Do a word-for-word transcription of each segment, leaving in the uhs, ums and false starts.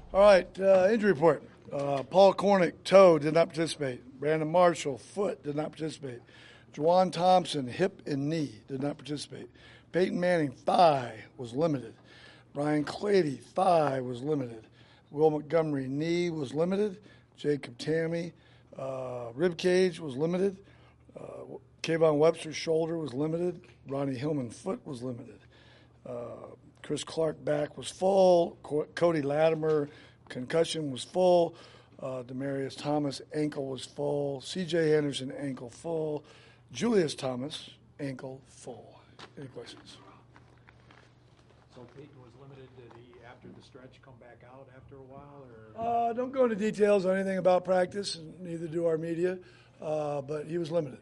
All right, uh, injury report. Uh, Paul Cornick, toe, did not participate. Brandon Marshall, foot, did not participate. Juwan Thompson, hip and knee, did not participate. Peyton Manning, thigh, was limited. Ryan Clady, thigh, was limited. Will Montgomery, knee, was limited. Jacob Tammy, uh, rib cage, was limited. Uh, Kayvon Webster's shoulder was limited. Ronnie Hillman, foot, was limited. Uh, Chris Clark, back, was full. Co- Cody Latimer, concussion, was full. Uh, Demarius Thomas, ankle, was full. C J Anderson, ankle, full. Julius Thomas, ankle, full. Any questions? So Peyton was limited. Did he, after the stretch, come back out after a while? Or? Uh, don't go into details on anything about practice, and neither do our media, uh, but he was limited.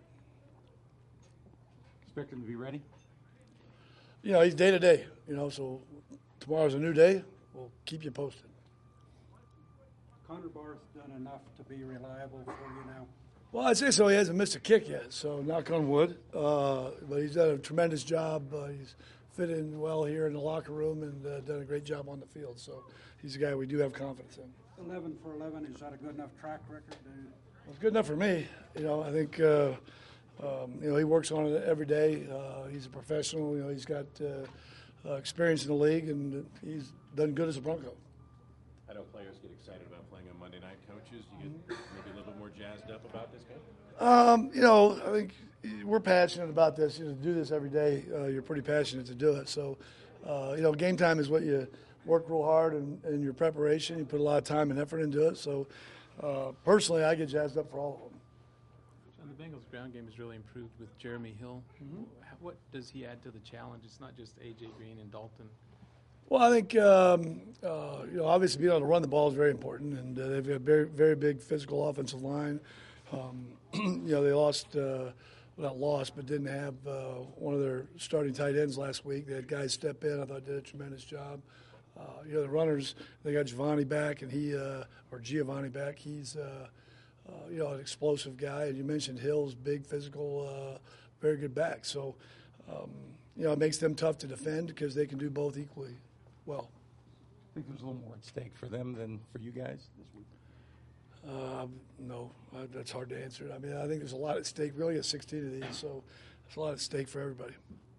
Expect him to be ready? You know, he's day to day, you know, so tomorrow's a new day. We'll keep you posted. Connor Barth's done enough to be reliable for you now? Well, I'd say so. He hasn't missed a kick yet, so knock on wood. Uh, but he's done a tremendous job. Uh, he's fit in well here in the locker room and uh, done a great job on the field. So he's a guy we do have confidence in. eleven for eleven, is that a good enough track record? To... Well, it's good enough for me. You know, I think, uh, um, you know, he works on it every day. Uh, he's a professional. You know, he's got uh, uh, experience in the league, and he's done good as a Bronco. I know players get excited about playing on Monday night. Coaches, you get maybe a little bit more jazzed up about this game? Um, you know, I think we're passionate about this. You know, to do this every day, uh, you're pretty passionate to do it. So, uh, you know, game time is what you work real hard in, in your preparation. You put a lot of time and effort into it. So, uh, personally, I get jazzed up for all of them. John, the Bengals' ground game has really improved with Jeremy Hill. Mm-hmm. What does he add to the challenge? It's not just A J Green and Dalton. Well, I think um, uh, you know, obviously being able to run the ball is very important, and uh, they've got a very, very big physical offensive line. Um, you know, they lost, uh, well, not lost, but didn't have uh, one of their starting tight ends last week. They had guys step in. I thought did a tremendous job. Uh, you know, the runners, they got Giovanni back, and he uh, or Giovanni back. He's uh, uh, you know, an explosive guy. And you mentioned Hill's big, physical, uh, very good back. So um, you know, it makes them tough to defend because they can do both equally well. I think there's a little more at stake for them than for you guys this week. Uh, no, uh, that's hard to answer. I mean, I think there's a lot at stake. We only got sixteen of these, so there's a lot at stake for everybody.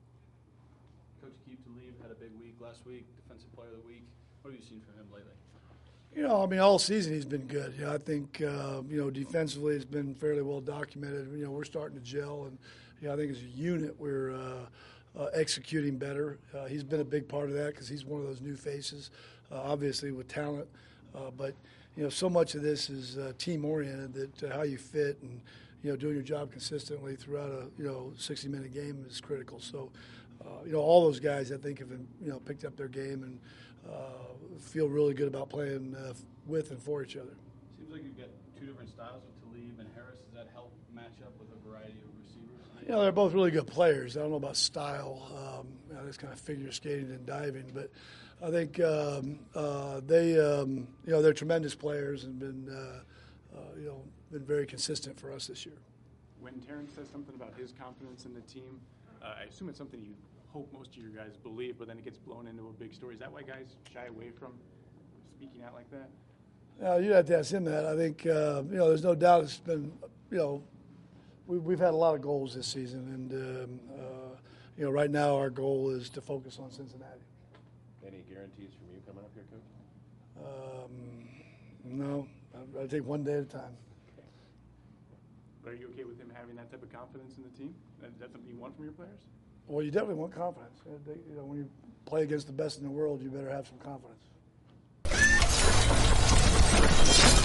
Coach Aqib Talib had a big week last week, Defensive Player of the Week. What have you seen from him lately? You know, I mean, all season he's been good. You know, I think, uh, you know, defensively it's been fairly well documented. You know, we're starting to gel, and, you know, I think as a unit we're uh, uh, executing better. Uh, he's been a big part of that because he's one of those new faces, uh, obviously with talent. Uh, but, you know, so much of this is uh, team-oriented, that uh, how you fit and, you know, doing your job consistently throughout a, you know, sixty-minute game is critical. So, uh, you know, all those guys, I think, have, you know, picked up their game and uh, feel really good about playing uh, with and for each other. Seems like you've got two different styles with Talib and Harris. Does that help match up with a variety of receivers? You know, they're both really good players. I don't know about style. Um, you know, that's kind of figure skating and diving, but I think um, uh, they, um, you know, they're tremendous players and been, uh, uh, you know, been very consistent for us this year. When Terrence says something about his confidence in the team, uh, I assume it's something you hope most of your guys believe, but then it gets blown into a big story. Is that why guys shy away from speaking out like that? Uh, you'd have to ask him that. I think, uh, you know, there's no doubt it's been, you know, we, we've had a lot of goals this season, and, um, uh, you know, right now our goal is to focus on Cincinnati. Any guarantees from you coming up here, Coach? Um, no, I, I take one day at a time. But are you okay with him having that type of confidence in the team? Is that something you want from your players? Well, you definitely want confidence. You know, when you play against the best in the world, you better have some confidence.